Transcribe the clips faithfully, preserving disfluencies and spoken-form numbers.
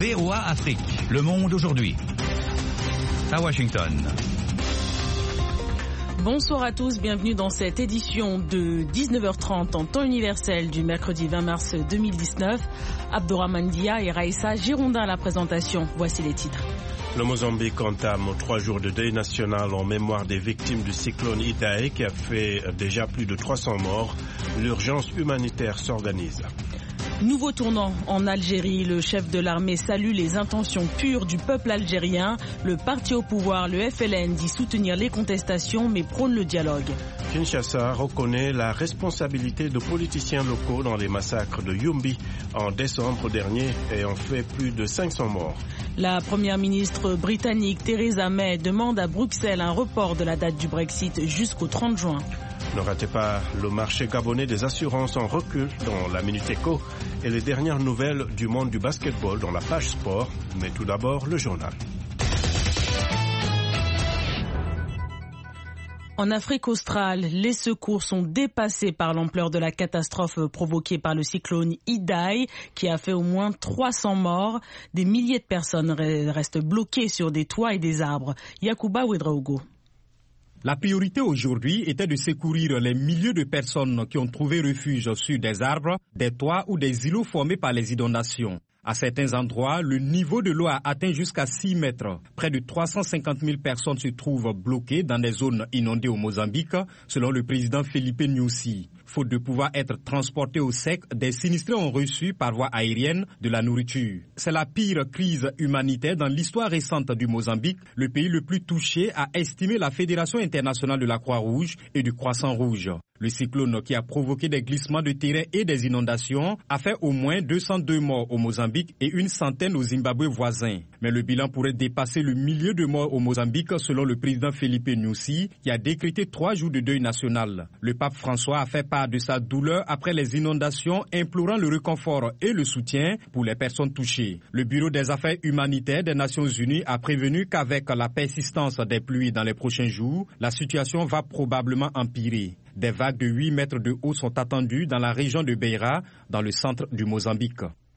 V O A Afrique, le monde aujourd'hui. À Washington. Bonsoir à tous, bienvenue dans cette édition de dix-neuf heures trente en temps universel du mercredi vingt mars deux mille dix-neuf. Abdourahmane Dia et Raïssa Girondin à la présentation. Voici les titres. Le Mozambique entame trois jours de deuil national en mémoire des victimes du cyclone Idai qui a fait déjà plus de trois cents morts. L'urgence humanitaire s'organise. Nouveau tournant en Algérie, le chef de l'armée salue les intentions pures du peuple algérien. Le parti au pouvoir, le F L N, dit soutenir les contestations mais prône le dialogue. Kinshasa reconnaît la responsabilité de politiciens locaux dans les massacres de Yumbi en décembre dernier et en fait plus de cinq cents morts. La première ministre britannique Theresa May demande à Bruxelles un report de la date du Brexit jusqu'au trente juin. Ne ratez pas le marché gabonais des assurances en recul dans la Minute Éco et les dernières nouvelles du monde du basketball dans la page sport. Mais tout d'abord, le journal. En Afrique australe, les secours sont dépassés par l'ampleur de la catastrophe provoquée par le cyclone Idai qui a fait au moins trois cents morts. Des milliers de personnes restent bloquées sur des toits et des arbres. Yacouba Ouedraogo. La priorité aujourd'hui était de secourir les milliers de personnes qui ont trouvé refuge sur des arbres, des toits ou des îlots formés par les inondations. À certains endroits, le niveau de l'eau a atteint jusqu'à six mètres. Près de trois cent cinquante mille personnes se trouvent bloquées dans des zones inondées au Mozambique, selon le président Felipe Nyusi. Faute de pouvoir être transportés au sec, des sinistrés ont reçu par voie aérienne de la nourriture. C'est la pire crise humanitaire dans l'histoire récente du Mozambique, le pays le plus touché, a estimé la Fédération internationale de la Croix-Rouge et du Croissant-Rouge. Le cyclone qui a provoqué des glissements de terrain et des inondations a fait au moins deux cent deux morts au Mozambique et une centaine au Zimbabwe voisin. Mais le bilan pourrait dépasser le millier de morts au Mozambique selon le président Felipe Nyusi qui a décrété trois jours de deuil national. Le pape François a fait part de sa douleur après les inondations, implorant le réconfort et le soutien pour les personnes touchées. Le Bureau des affaires humanitaires des Nations Unies a prévenu qu'avec la persistance des pluies dans les prochains jours, la situation va probablement empirer. Des vagues de huit mètres de haut sont attendues dans la région de Beira, dans le centre du Mozambique.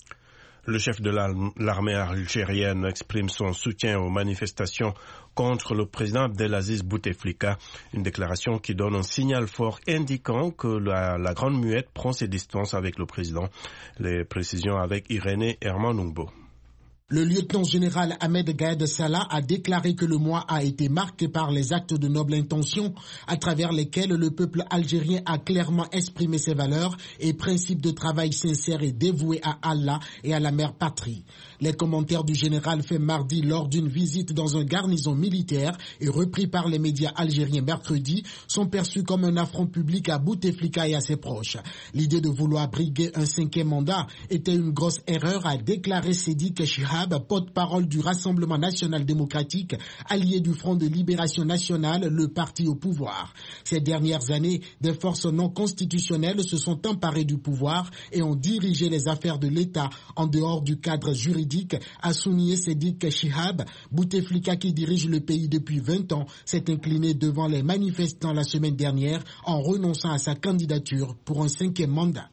Le chef de l'armée algérienne exprime son soutien aux manifestations contre le président Abdelaziz Bouteflika, une déclaration qui donne un signal fort indiquant que la, la Grande Muette prend ses distances avec le président. Les précisions avec Irénée Hermanungbo. Le lieutenant-général Ahmed Gaïd Salah a déclaré que le mois a été marqué par les actes de noble intention à travers lesquels le peuple algérien a clairement exprimé ses valeurs et principes de travail sincère et dévoué à Allah et à la mère patrie. Les commentaires du général faits mardi lors d'une visite dans un garnison militaire et repris par les médias algériens mercredi sont perçus comme un affront public à Bouteflika et à ses proches. L'idée de vouloir briguer un cinquième mandat était une grosse erreur, a déclaré Sédik Chihab, porte-parole du Rassemblement national démocratique, allié du Front de libération nationale, le parti au pouvoir. Ces dernières années, des forces non constitutionnelles se sont emparées du pouvoir et ont dirigé les affaires de l'État en dehors du cadre juridique, a souligné Sédik Chihab. Bouteflika, qui dirige le pays depuis vingt ans, s'est incliné devant les manifestants la semaine dernière en renonçant à sa candidature pour un cinquième mandat.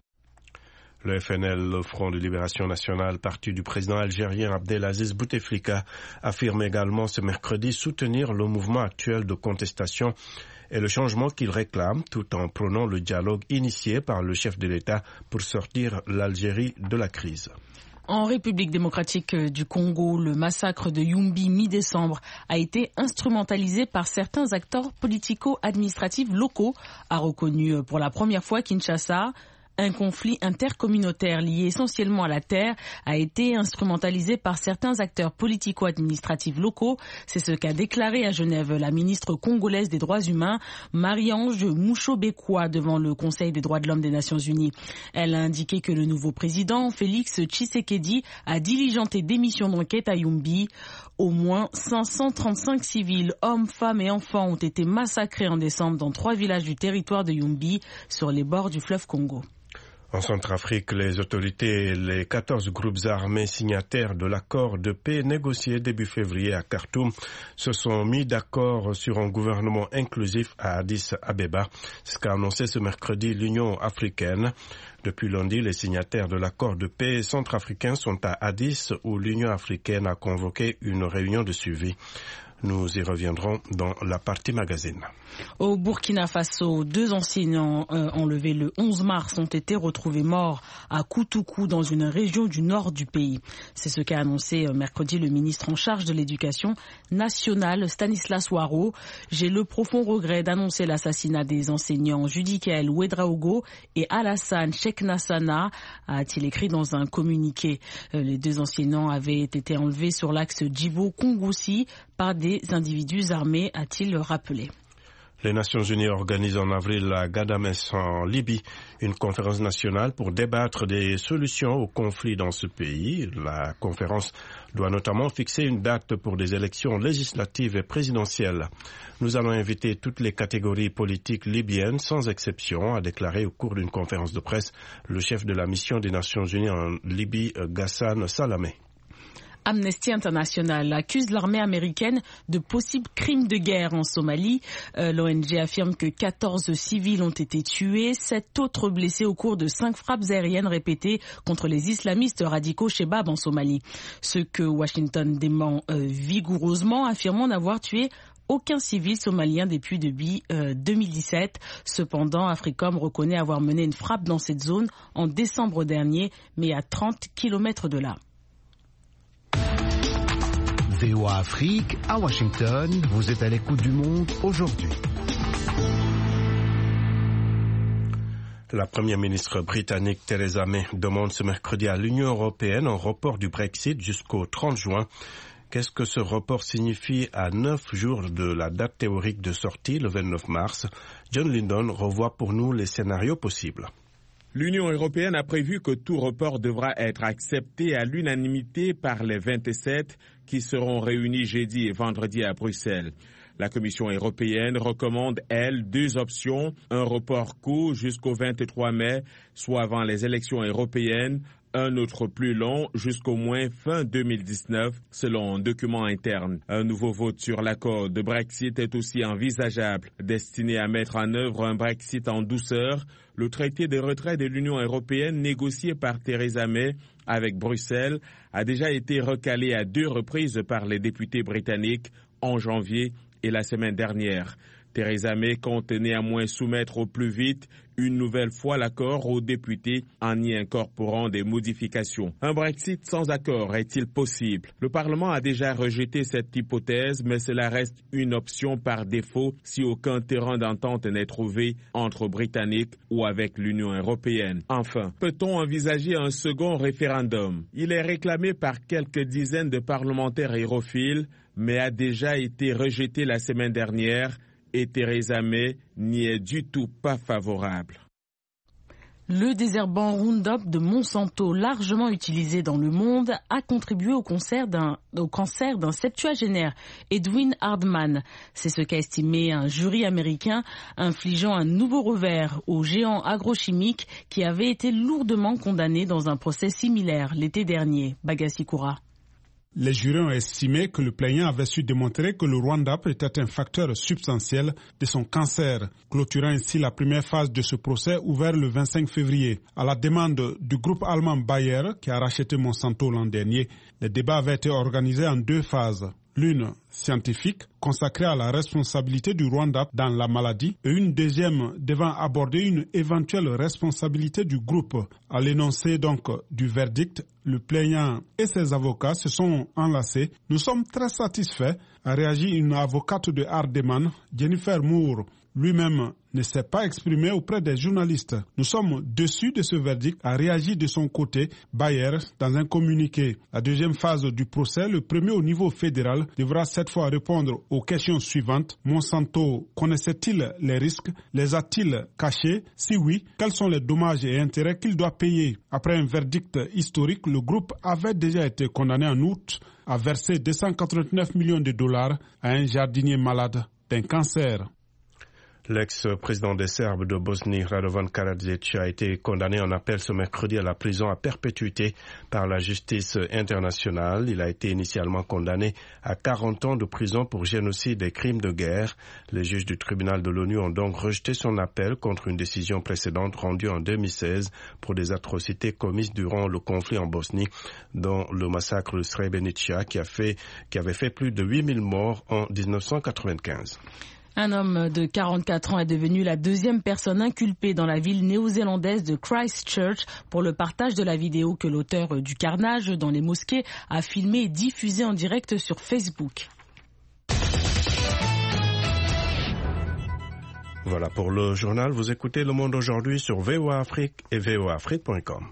Le F N L, le Front de libération nationale, parti du président algérien Abdelaziz Bouteflika, affirme également ce mercredi soutenir le mouvement actuel de contestation et le changement qu'il réclame, tout en prônant le dialogue initié par le chef de l'État pour sortir l'Algérie de la crise. En République démocratique du Congo, le massacre de Yumbi mi-décembre a été instrumentalisé par certains acteurs politico-administratifs locaux, a reconnu pour la première fois Kinshasa. Un conflit intercommunautaire lié essentiellement à la terre a été instrumentalisé par certains acteurs politico-administratifs locaux. C'est ce qu'a déclaré à Genève la ministre congolaise des droits humains, Marie-Ange Moucho-Bekwa, devant le Conseil des droits de l'homme des Nations Unies. Elle a indiqué que le nouveau président, Félix Tshisekedi, a diligenté des missions d'enquête à Yumbi. Au moins cinq cent trente-cinq civils, hommes, femmes et enfants ont été massacrés en décembre dans trois villages du territoire de Yumbi, sur les bords du fleuve Congo. En Centrafrique, les autorités et les quatorze groupes armés signataires de l'accord de paix négocié début février à Khartoum se sont mis d'accord sur un gouvernement inclusif à Addis Abeba. C'est ce qu'a annoncé ce mercredi l'Union africaine. Depuis lundi, les signataires de l'accord de paix centrafricain sont à Addis où l'Union africaine a convoqué une réunion de suivi. Nous y reviendrons dans la partie magazine. Au Burkina Faso, deux enseignants euh, enlevés le onze mars ont été retrouvés morts à Koutoukou dans une région du nord du pays. C'est ce qu'a annoncé euh, mercredi le ministre en charge de l'éducation nationale, Stanislas Waro. J'ai le profond regret d'annoncer l'assassinat des enseignants Judikael Ouedraogo et Alassane Cheknassana, a-t-il écrit dans un communiqué. Euh, les deux enseignants avaient été enlevés sur l'axe Djibo-Kongoussi par des individus armés, a-t-il rappelé. Les Nations Unies organisent en avril à Ghadamès en Libye une conférence nationale pour débattre des solutions au conflit dans ce pays. La conférence doit notamment fixer une date pour des élections législatives et présidentielles. Nous allons inviter toutes les catégories politiques libyennes sans exception, a déclaré au cours d'une conférence de presse le chef de la mission des Nations Unies en Libye, Ghassan Salamé. Amnesty International accuse l'armée américaine de possibles crimes de guerre en Somalie. Euh, L'O N G affirme que quatorze civils ont été tués, sept autres blessés au cours de cinq frappes aériennes répétées contre les islamistes radicaux Shebab en Somalie. Ce que Washington dément euh, vigoureusement, affirmant n'avoir tué aucun civil somalien depuis début euh, deux mille dix-sept. Cependant, Africom reconnaît avoir mené une frappe dans cette zone en décembre dernier, mais à trente kilomètres de là. V O A Afrique, à Washington, vous êtes à l'écoute du monde aujourd'hui. La première ministre britannique Theresa May demande ce mercredi à l'Union européenne un report du Brexit jusqu'au trente juin. Qu'est-ce que ce report signifie à neuf jours de la date théorique de sortie, le vingt-neuf mars? John Lindon revoit pour nous les scénarios possibles. L'Union européenne a prévu que tout report devra être accepté à l'unanimité par les vingt-sept qui seront réunis jeudi et vendredi à Bruxelles. La Commission européenne recommande, elle, deux options, un report court jusqu'au vingt-trois mai, soit avant les élections européennes, un autre plus long jusqu'au moins fin deux mille dix-neuf, selon un document interne. Un nouveau vote sur l'accord de Brexit est aussi envisageable. Destiné à mettre en œuvre un Brexit en douceur, le traité de retrait de l'Union européenne négocié par Theresa May avec Bruxelles a déjà été recalé à deux reprises par les députés britanniques en janvier et la semaine dernière. Theresa May compte néanmoins soumettre au plus vite une nouvelle fois l'accord aux députés en y incorporant des modifications. Un Brexit sans accord est-il possible? Le Parlement a déjà rejeté cette hypothèse, mais cela reste une option par défaut si aucun terrain d'entente n'est trouvé entre Britanniques ou avec l'Union européenne. Enfin, peut-on envisager un second référendum? Il est réclamé par quelques dizaines de parlementaires hérophiles, mais a déjà été rejeté la semaine dernière et Theresa May n'y est du tout pas favorable. Le désherbant Roundup de Monsanto, largement utilisé dans le monde, a contribué au, concert d'un, au cancer d'un septuagénaire, Edwin Hardman. C'est ce qu'a estimé un jury américain, infligeant un nouveau revers au géant agrochimique qui avait été lourdement condamné dans un procès similaire l'été dernier. Bagassi Koura. Les jurés ont estimé que le plaignant avait su démontrer que le Roundup était un facteur substantiel de son cancer, clôturant ainsi la première phase de ce procès ouvert le vingt-cinq février. À la demande du groupe allemand Bayer, qui a racheté Monsanto l'an dernier, les débats avaient été organisés en deux phases. L'une scientifique, consacrée à la responsabilité du Roundup dans la maladie, et une deuxième devant aborder une éventuelle responsabilité du groupe. À l'énoncé donc du verdict, le plaignant et ses avocats se sont enlacés. Nous sommes très satisfaits, a réagi une avocate de Hardman, Jennifer Moore. Lui-même ne s'est pas exprimé auprès des journalistes. Nous sommes déçus de ce verdict, a réagi de son côté Bayer dans un communiqué. La deuxième phase du procès, le premier au niveau fédéral, devra cette fois répondre aux questions suivantes. Monsanto connaissait-il les risques? Les a-t-il cachés? Si oui, quels sont les dommages et intérêts qu'il doit payer? Après un verdict historique, le groupe avait déjà été condamné en août à verser deux cent quatre-vingt-neuf millions de dollars à un jardinier malade d'un cancer. L'ex-président des Serbes de Bosnie, Radovan Karadzic, a été condamné en appel ce mercredi à la prison à perpétuité par la justice internationale. Il a été initialement condamné à quarante ans de prison pour génocide et crimes de guerre. Les juges du tribunal de l'ONU ont donc rejeté son appel contre une décision précédente rendue en deux mille seize pour des atrocités commises durant le conflit en Bosnie, dont le massacre de Srebrenica qui, a fait, qui avait fait plus de huit mille morts en dix-neuf cent quatre-vingt-quinze. Un homme de quarante-quatre ans est devenu la deuxième personne inculpée dans la ville néo-zélandaise de Christchurch pour le partage de la vidéo que l'auteur du carnage dans les mosquées a filmée et diffusée en direct sur Facebook. Voilà pour le journal. Vous écoutez Le Monde aujourd'hui sur V O A Afrique et V O A Afrique point com.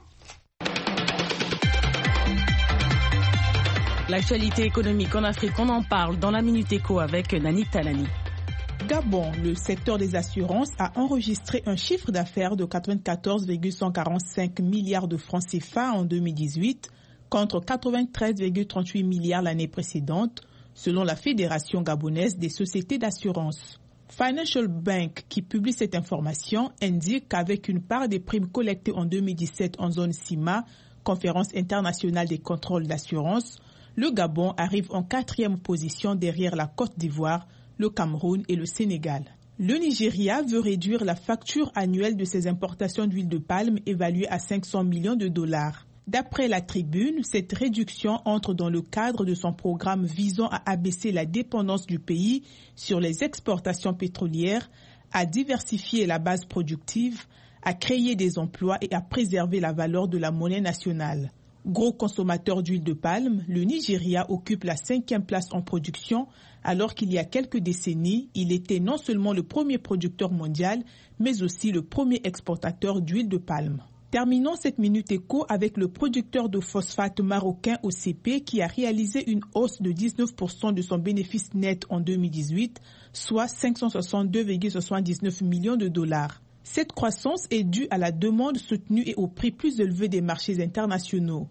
L'actualité économique en Afrique, on en parle dans la Minute Éco avec Nani Talani. Gabon, le secteur des assurances a enregistré un chiffre d'affaires de quatre-vingt-quatorze virgule cent quarante-cinq milliards de francs C F A en deux mille dix-huit contre quatre-vingt-treize virgule trente-huit milliards l'année précédente, selon la Fédération gabonaise des sociétés d'assurance. Financial Bank, qui publie cette information, indique qu'avec une part des primes collectées en deux mille dix-sept en zone C I M A, Conférence internationale des contrôles d'assurance, le Gabon arrive en quatrième position derrière la Côte d'Ivoire, le Cameroun et le Sénégal. Le Nigeria veut réduire la facture annuelle de ses importations d'huile de palme évaluée à cinq cents millions de dollars. D'après la Tribune, cette réduction entre dans le cadre de son programme visant à abaisser la dépendance du pays sur les exportations pétrolières, à diversifier la base productive, à créer des emplois et à préserver la valeur de la monnaie nationale. Gros consommateur d'huile de palme, le Nigeria occupe la cinquième place en production, alors qu'il y a quelques décennies, il était non seulement le premier producteur mondial, mais aussi le premier exportateur d'huile de palme. Terminons cette Minute Éco avec le producteur de phosphate marocain O C P qui a réalisé une hausse de dix-neuf pour cent de son bénéfice net en deux mille dix-huit, soit cinq cent soixante-deux virgule soixante-dix-neuf millions de dollars. Cette croissance est due à la demande soutenue et au prix plus élevé des marchés internationaux.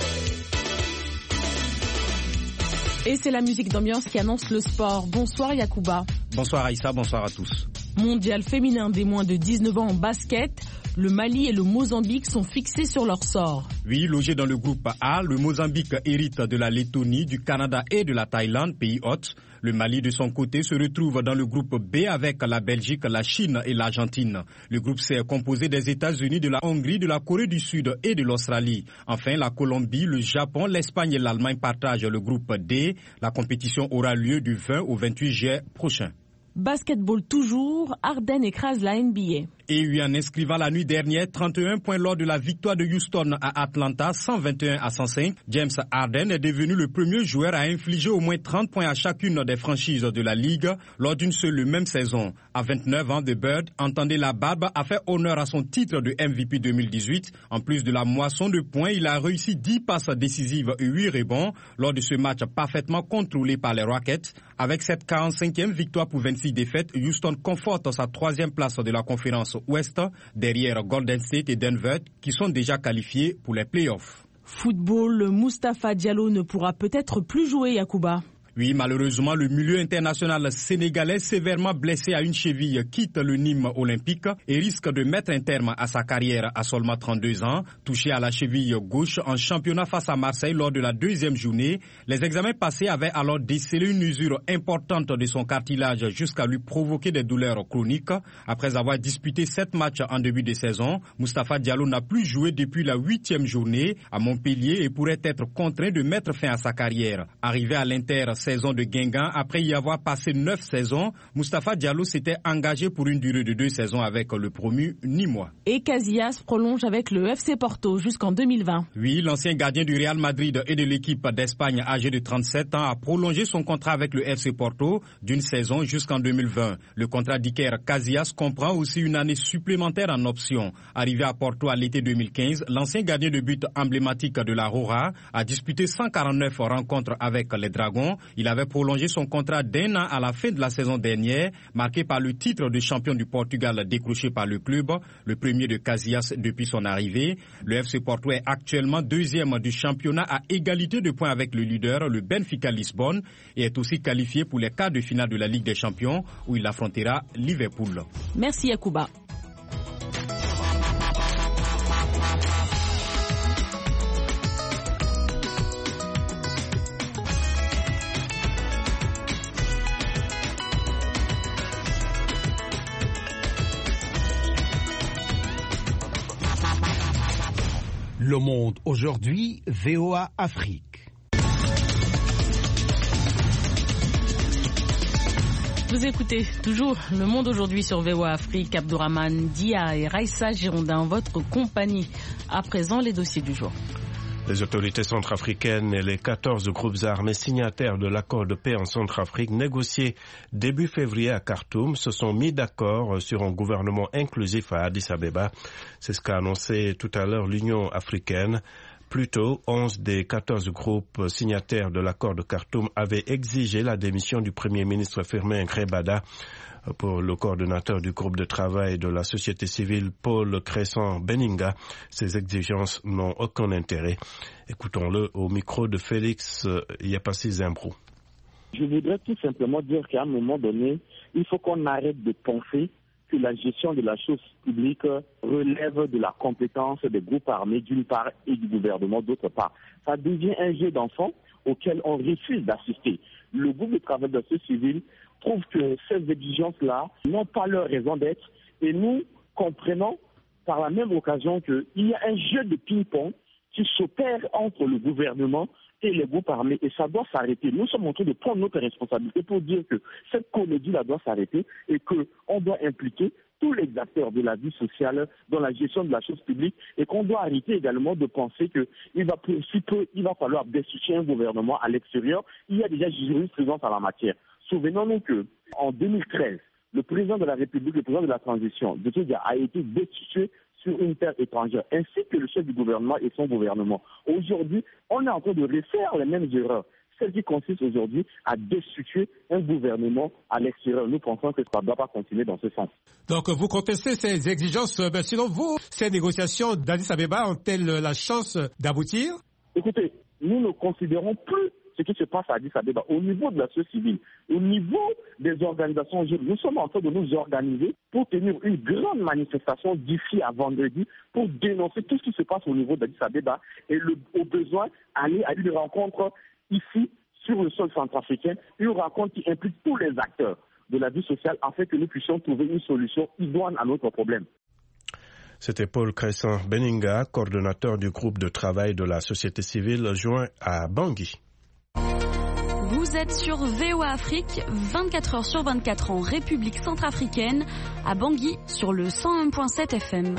Et c'est la musique d'ambiance qui annonce le sport. Bonsoir Yacouba. Bonsoir Aïssa, bonsoir à tous. Mondial féminin des moins de dix-neuf ans en basket, le Mali et le Mozambique sont fixés sur leur sort. Oui, logé dans le groupe A, le Mozambique hérite de la Lettonie, du Canada et de la Thaïlande, pays hôtes. Le Mali, de son côté, se retrouve dans le groupe B avec la Belgique, la Chine et l'Argentine. Le groupe C est composé des États-Unis, de la Hongrie, de la Corée du Sud et de l'Australie. Enfin, la Colombie, le Japon, l'Espagne et l'Allemagne partagent le groupe D. La compétition aura lieu du vingt au vingt-huit juillet prochain. Basketball toujours, Harden écrase la N B A. Et lui en inscrivant la nuit dernière trente et un points lors de la victoire de Houston à Atlanta cent vingt et un à cent cinq, James Harden est devenu le premier joueur à infliger au moins trente points à chacune des franchises de la Ligue lors d'une seule même saison. À vingt-neuf ans, The Bird, entendez la barbe, a fait honneur à son titre de M V P deux mille dix-huit. En plus de la moisson de points, il a réussi dix passes décisives et huit rebonds lors de ce match parfaitement contrôlé par les Rockets. Avec cette quarante-cinquième victoire pour vingt-six défaites, Houston conforte sa troisième place de la conférence Ouest derrière Golden State et Denver qui sont déjà qualifiés pour les playoffs. Football, Moustapha Diallo ne pourra peut-être plus jouer, Yacouba. Oui, malheureusement, le milieu international sénégalais sévèrement blessé à une cheville quitte le Nîmes olympique et risque de mettre un terme à sa carrière à seulement trente-deux ans. Touché à la cheville gauche en championnat face à Marseille lors de la deuxième journée, les examens passés avaient alors décelé une usure importante de son cartilage jusqu'à lui provoquer des douleurs chroniques. Après avoir disputé sept matchs en début de saison, Moustapha Diallo n'a plus joué depuis la huitième journée à Montpellier et pourrait être contraint de mettre fin à sa carrière. Arrivé à l'Inter saison de Guingamp, après y avoir passé neuf saisons, Moustapha Diallo s'était engagé pour une durée de deux saisons avec le promu Nîmois. Et Casillas prolonge avec le F C Porto jusqu'en deux mille vingt. Oui, l'ancien gardien du Real Madrid et de l'équipe d'Espagne âgé de trente-sept ans a prolongé son contrat avec le F C Porto d'une saison jusqu'en deux mille vingt. Le contrat d'Iker Casillas comprend aussi une année supplémentaire en option. Arrivé à Porto à l'été deux mille quinze, l'ancien gardien de but emblématique de la Roja a disputé cent quarante-neuf rencontres avec les Dragons. Il avait prolongé son contrat d'un an à la fin de la saison dernière, marqué par le titre de champion du Portugal décroché par le club, le premier de Casillas depuis son arrivée. Le F C Porto est actuellement deuxième du championnat à égalité de points avec le leader, le Benfica Lisbonne, et est aussi qualifié pour les quarts de finale de la Ligue des Champions où il affrontera Liverpool. Merci Yacouba. Le Monde aujourd'hui, V O A Afrique. Vous écoutez toujours Le Monde aujourd'hui sur V O A Afrique. Abdourahmane Dia et Raissa Girondin en votre compagnie. À présent, les dossiers du jour. Les autorités centrafricaines et les quatorze groupes armés signataires de l'accord de paix en Centrafrique négocié début février à Khartoum se sont mis d'accord sur un gouvernement inclusif à Addis Abeba. C'est ce qu'a annoncé tout à l'heure l'Union africaine. Plus tôt, onze des quatorze groupes signataires de l'accord de Khartoum avaient exigé la démission du Premier ministre Firmin Grébada. Pour le coordonnateur du groupe de travail de la société civile, Paul Cresson-Beninga, ces exigences n'ont aucun intérêt. Écoutons-le au micro de Félix Yapassi Zimbrou. Je voudrais tout simplement dire qu'à un moment donné, il faut qu'on arrête de penser que la gestion de la chose publique relève de la compétence des groupes armés d'une part et du gouvernement d'autre part. Ça devient un jeu d'enfants auquel on refuse d'assister. Le groupe de travail de la société civile trouve que ces exigences-là n'ont pas leur raison d'être et nous comprenons par la même occasion qu'il y a un jeu de ping-pong qui s'opère entre le gouvernement et les groupes armés et ça doit s'arrêter. Nous sommes en train de prendre notre responsabilité pour dire que cette comédie-là doit s'arrêter et qu'on doit impliquer tous les acteurs de la vie sociale dans la gestion de la chose publique et qu'on doit arrêter également de penser qu'il va, il va falloir destituer un gouvernement à l'extérieur. Il y a déjà jurisprudence en la matière. Souvenons-nous qu'en deux mille treize, le président de la République, le président de la transition, Doumbouya, a été destitué sur une terre étrangère, ainsi que le chef du gouvernement et son gouvernement. Aujourd'hui, on est en train de refaire les mêmes erreurs, celles qui consistent aujourd'hui à destituer un gouvernement à l'extérieur. Nous pensons que ça ne doit pas continuer dans ce sens. Donc vous contestez ces exigences, mais selon vous, ces négociations d'Addis Abeba ont-elles la chance d'aboutir? Écoutez, nous ne considérons plus ce qui se passe à Addis Abeba au niveau de la société civile, au niveau des organisations jeunes. Nous sommes en train de nous organiser pour tenir une grande manifestation d'ici à vendredi pour dénoncer tout ce qui se passe au niveau d'Addis Abeba et le, au besoin aller à une rencontre ici sur le sol centrafricain, une rencontre qui implique tous les acteurs de la vie sociale afin que nous puissions trouver une solution idoine à notre problème. C'était Paul Cresson-Beninga, coordonnateur du groupe de travail de la société civile joint à Bangui. Vous êtes sur V O A Afrique, vingt-quatre heures sur vingt-quatre en République centrafricaine, à Bangui sur le cent un virgule sept F M.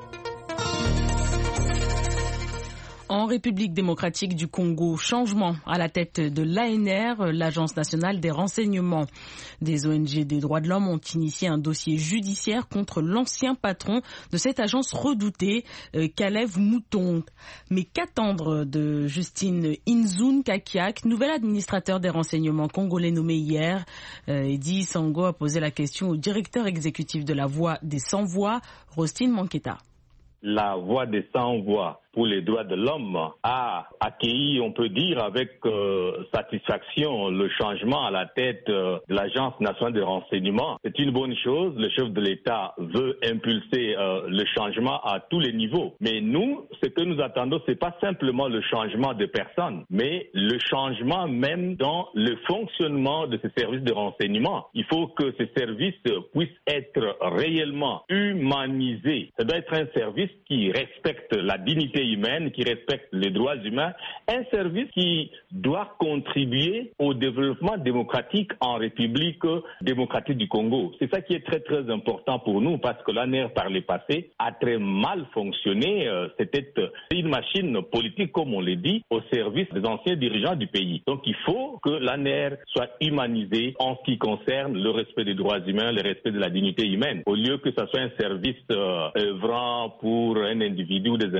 En République démocratique du Congo, changement à la tête de l'A N R, l'Agence nationale des renseignements. Des O N G des droits de l'homme ont initié un dossier judiciaire contre l'ancien patron de cette agence redoutée, euh, Kalev Mouton. Mais qu'attendre de Justine Inzoun Kakiak, nouvel administrateur des renseignements congolais nommé hier? euh, Eddy Sango a posé la question au directeur exécutif de la Voix des Sans-Voix, Rostine Manketa. La Voix des Sans-Voix pour les droits de l'homme a accueilli, on peut dire, avec euh, satisfaction le changement à la tête euh, de l'Agence nationale de renseignement. C'est une bonne chose. Le chef de l'État veut impulser euh, le changement à tous les niveaux. Mais nous, ce que nous attendons, c'est pas simplement le changement de personnes, mais le changement même dans le fonctionnement de ces services de renseignement. Il faut que ces services puissent être réellement humanisés. Ça doit être un service qui respecte la dignité humaine, qui respecte les droits humains, un service qui doit contribuer au développement démocratique en République démocratique du Congo. C'est ça qui est très très important pour nous parce que l'A N R par le passé a très mal fonctionné. C'était une machine politique, comme on l'a dit, au service des anciens dirigeants du pays. Donc il faut que l'A N R soit humanisée en ce qui concerne le respect des droits humains, le respect de la dignité humaine, au lieu que ce soit un service euh, œuvrant pour un individu ou des individus. Non.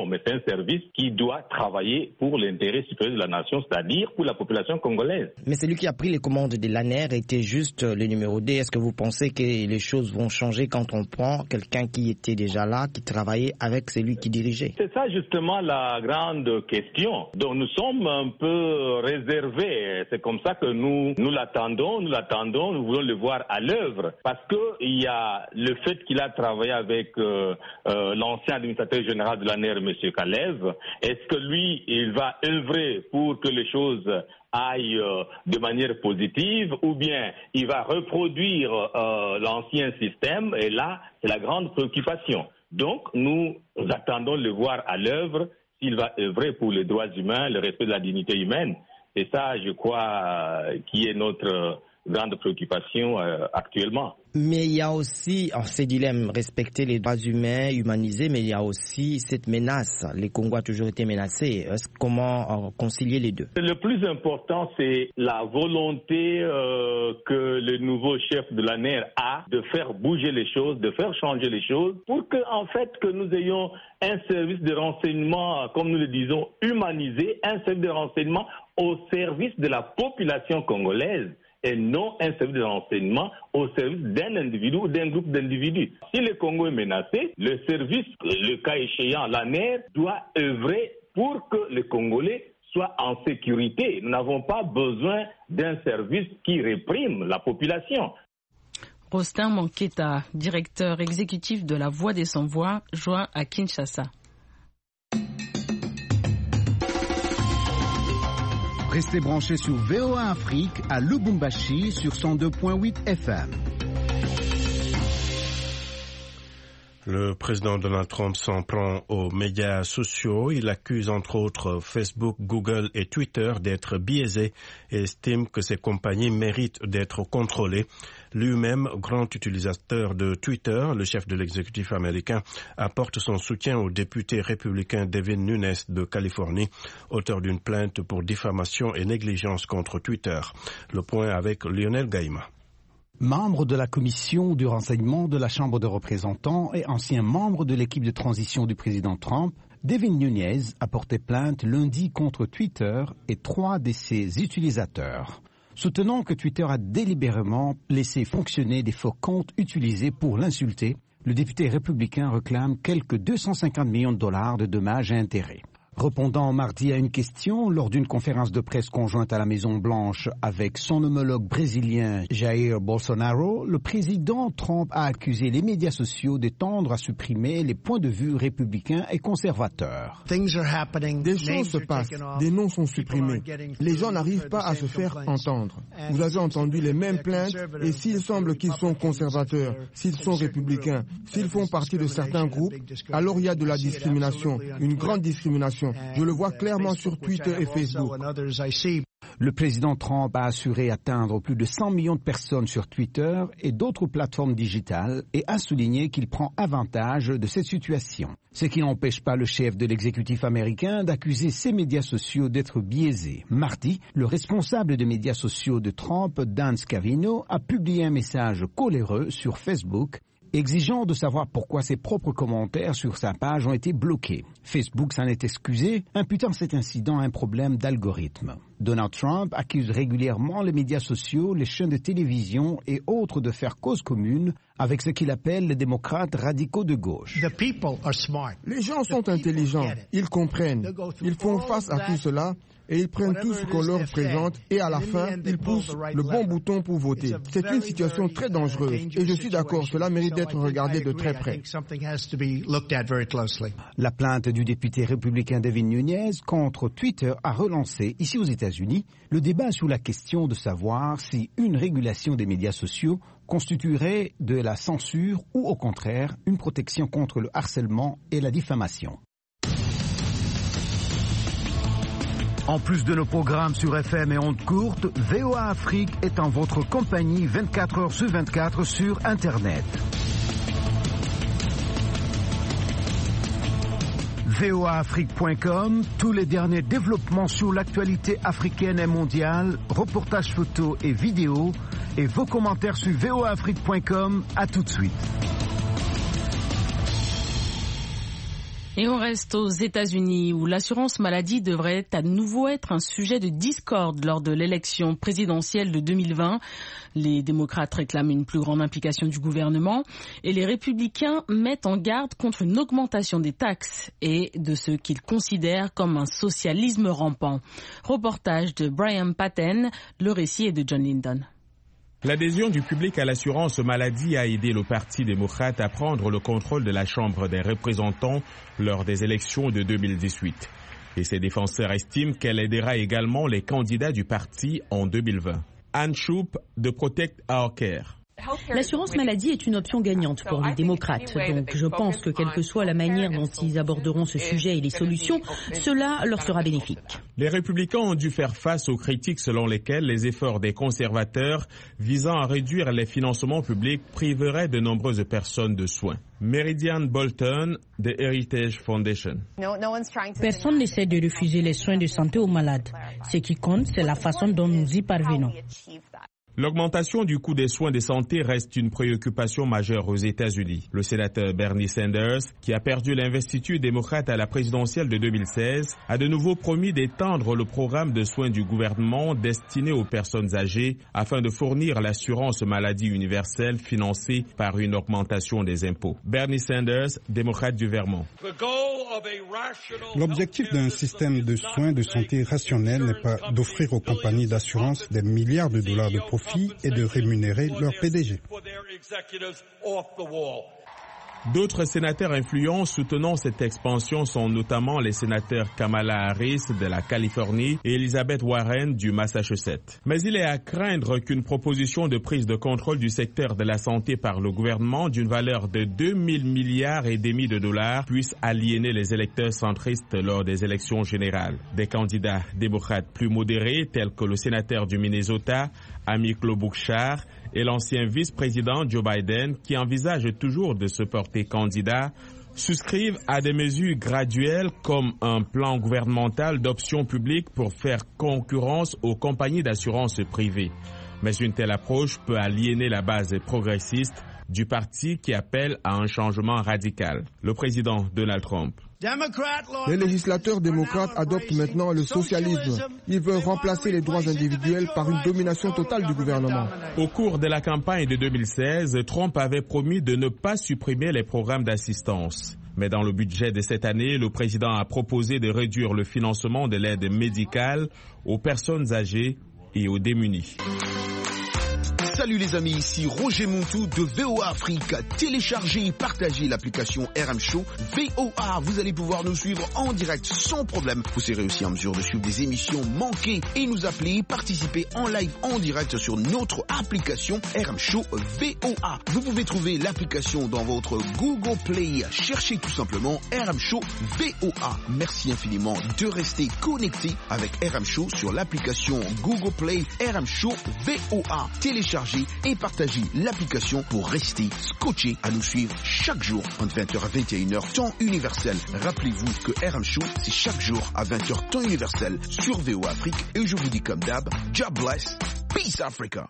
Non, mais c'est un service qui doit travailler pour l'intérêt supérieur de la nation, c'est-à-dire pour la population congolaise. Mais celui qui a pris les commandes de l'A N E R était juste le numéro deux. Est-ce que vous pensez que les choses vont changer quand on prend quelqu'un qui était déjà là, qui travaillait avec celui qui dirigeait? C'est ça justement la grande question. Donc nous sommes un peu réservés. C'est comme ça que nous, nous l'attendons, nous l'attendons, nous voulons le voir à l'œuvre. Parce qu'il y a le fait qu'il a travaillé avec euh, euh, l'ancien administrateur général de l'A N E R, M. Kalev. Est-ce que lui, il va œuvrer pour que les choses aillent euh, de manière positive, ou bien il va reproduire euh, l'ancien système? Et là, c'est la grande préoccupation. Donc, nous attendons de le voir à l'œuvre, s'il va œuvrer pour les droits humains, le respect de la dignité humaine. C'est ça, je crois, euh, qui est notre grande préoccupation euh, actuellement. Mais il y a aussi, en ces dilemmes, respecter les droits humains, humaniser, mais il y a aussi cette menace. Les Congos ont toujours été menacés. Comment euh, concilier les deux? Le plus important, c'est la volonté euh, que le nouveau chef de l'A N E R a de faire bouger les choses, de faire changer les choses, pour que, en fait, que nous ayons un service de renseignement, comme nous le disons, humanisé, un service de renseignement au service de la population congolaise, et non un service de renseignement au service d'un individu ou d'un groupe d'individus. Si le Congo est menacé, le service, le cas échéant, l'A N E R, doit œuvrer pour que les Congolais soient en sécurité. Nous n'avons pas besoin d'un service qui réprime la population. Rostin Manketa, directeur exécutif de la Voix des Sans-Voix, joint à Kinshasa. Restez branchés sur V O A Afrique à Lubumbashi sur cent deux virgule huit F M. Le président Donald Trump s'en prend aux médias sociaux. Il accuse entre autres Facebook, Google et Twitter d'être biaisés et estime que ces compagnies méritent d'être contrôlées. Lui-même, grand utilisateur de Twitter, le chef de l'exécutif américain apporte son soutien au député républicain Devin Nunes de Californie, auteur d'une plainte pour diffamation et négligence contre Twitter. Le point avec Lionel Gaïma. Membre de la commission du renseignement de la Chambre des représentants et ancien membre de l'équipe de transition du président Trump, Devin Nunes a porté plainte lundi contre Twitter et trois de ses utilisateurs, soutenant que Twitter a délibérément laissé fonctionner des faux comptes utilisés pour l'insulter. Le député républicain réclame quelques deux cent cinquante millions de dollars de dommages et intérêts. Répondant mardi à une question lors d'une conférence de presse conjointe à la Maison-Blanche avec son homologue brésilien Jair Bolsonaro, le président Trump a accusé les médias sociaux de tendre à supprimer les points de vue républicains et conservateurs. Des choses se passent, des noms sont supprimés. Les gens n'arrivent pas à se faire entendre. Vous avez entendu les mêmes plaintes et s'il semble qu'ils sont conservateurs, s'ils sont républicains, s'ils font partie de certains groupes, alors il y a de la discrimination, une grande discrimination. Je le vois clairement sur Twitter et Facebook. Le président Trump a assuré atteindre plus de cent millions de personnes sur Twitter et d'autres plateformes digitales et a souligné qu'il prend avantage de cette situation. Ce qui n'empêche pas le chef de l'exécutif américain d'accuser ses médias sociaux d'être biaisés. Mardi, le responsable des médias sociaux de Trump, Dan Scavino, a publié un message coléreux sur Facebook exigeant de savoir pourquoi ses propres commentaires sur sa page ont été bloqués. Facebook s'en est excusé, imputant cet incident à un problème d'algorithme. Donald Trump accuse régulièrement les médias sociaux, les chaînes de télévision et autres de faire cause commune avec ce qu'il appelle les démocrates radicaux de gauche. Les gens sont intelligents, ils comprennent, ils font face à tout cela et ils prennent tout ce qu'on leur présente et à la fin, ils poussent le bon bouton pour voter. C'est une situation très dangereuse et je suis d'accord, cela mérite d'être regardé de très près. La plainte du député républicain Devin Nunes contre Twitter a relancé, ici aux États-Unis, le débat sur la question de savoir si une régulation des médias sociaux constituerait de la censure ou au contraire une protection contre le harcèlement et la diffamation. En plus de nos programmes sur F M et ondes courtes, V O A Afrique est en votre compagnie vingt-quatre heures sur vingt-quatre sur Internet. V O A Afrique point com, tous les derniers développements sur l'actualité africaine et mondiale, reportages photos et vidéos, et vos commentaires sur V O A Afrique point com. À tout de suite. Et on reste aux États-Unis où l'assurance maladie devrait à nouveau être un sujet de discorde lors de l'élection présidentielle de deux mille vingt. Les démocrates réclament une plus grande implication du gouvernement et les républicains mettent en garde contre une augmentation des taxes et de ce qu'ils considèrent comme un socialisme rampant. Reportage de Brian Patten, le récit est de John Lyndon. L'adhésion du public à l'assurance maladie a aidé le Parti démocrate à prendre le contrôle de la Chambre des représentants lors des élections de deux mille dix-huit. Et ses défenseurs estiment qu'elle aidera également les candidats du parti en deux mille vingt. Anne Shoup de Protect Our Care. L'assurance maladie est une option gagnante pour les démocrates. Donc je pense que quelle que soit la manière dont ils aborderont ce sujet et les solutions, cela leur sera bénéfique. Les républicains ont dû faire face aux critiques selon lesquelles les efforts des conservateurs visant à réduire les financements publics priveraient de nombreuses personnes de soins. Meridian Bolton de Heritage Foundation. Personne n'essaie de refuser les soins de santé aux malades. Ce qui compte, c'est la façon dont nous y parvenons. L'augmentation du coût des soins de santé reste une préoccupation majeure aux États-Unis. Le sénateur Bernie Sanders, qui a perdu l'investiture démocrate à la présidentielle de deux mille seize, a de nouveau promis d'étendre le programme de soins du gouvernement destiné aux personnes âgées afin de fournir l'assurance maladie universelle financée par une augmentation des impôts. Bernie Sanders, démocrate du Vermont. L'objectif d'un système de soins de santé rationnel n'est pas d'offrir aux compagnies d'assurance des milliards de dollars de profit et de rémunérer leur P D G. D'autres sénateurs influents soutenant cette expansion sont notamment les sénateurs Kamala Harris de la Californie et Elizabeth Warren du Massachusetts. Mais il est à craindre qu'une proposition de prise de contrôle du secteur de la santé par le gouvernement d'une valeur de deux mille milliards et demi de dollars puisse aliéner les électeurs centristes lors des élections générales. Des candidats démocrates plus modérés tels que le sénateur du Minnesota, Amy Klobuchar, et l'ancien vice-président Joe Biden, qui envisage toujours de se porter candidat, souscrivent à des mesures graduelles comme un plan gouvernemental d'options publiques pour faire concurrence aux compagnies d'assurance privées. Mais une telle approche peut aliéner la base progressiste du parti qui appelle à un changement radical. Le président Donald Trump. Les législateurs démocrates adoptent maintenant le socialisme. Ils veulent remplacer les droits individuels par une domination totale du gouvernement. Au cours de la campagne de deux mille seize, Trump avait promis de ne pas supprimer les programmes d'assistance. Mais dans le budget de cette année, le président a proposé de réduire le financement de l'aide médicale aux personnes âgées et aux démunis. Salut les amis, ici Roger Montou de V O A Afrique. Téléchargez et partagez l'application R M Show V O A. Vous allez pouvoir nous suivre en direct sans problème. Vous serez aussi en mesure de suivre des émissions manquées et nous appeler, participer en live en direct sur notre application R M Show V O A. Vous pouvez trouver l'application dans votre Google Play. Cherchez tout simplement R M Show V O A. Merci infiniment de rester connecté avec R M Show sur l'application Google Play R M Show V O A. Téléchargez et partagez l'application pour rester scotché à nous suivre chaque jour entre vingt heures à vingt et une heures temps universel. Rappelez-vous que R M Show c'est chaque jour à vingt heures temps universel sur V O A Afrique et je vous dis comme d'hab, God bless, peace Africa.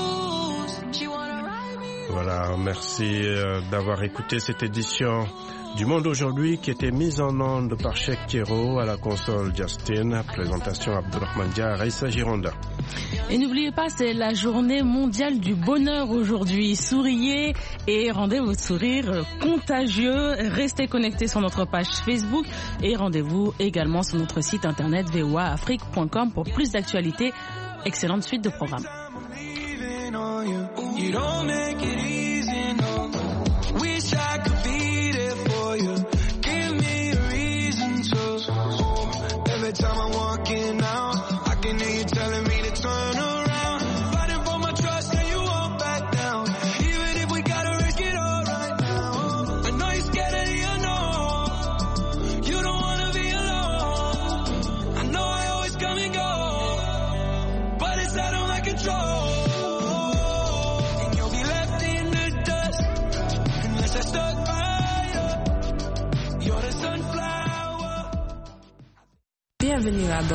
Merci d'avoir écouté cette édition du Monde aujourd'hui qui était mise en onde par Cheikh Kero, à la console Justin, présentation Abdurrahman Dia, Raissa Gironda. Et n'oubliez pas, c'est la journée mondiale du bonheur aujourd'hui. Souriez et rendez votre sourire contagieux. Restez connectés sur notre page Facebook et rendez-vous également sur notre site internet v o a afrique point com pour plus d'actualités. Excellente suite de programmes. Bienvenue à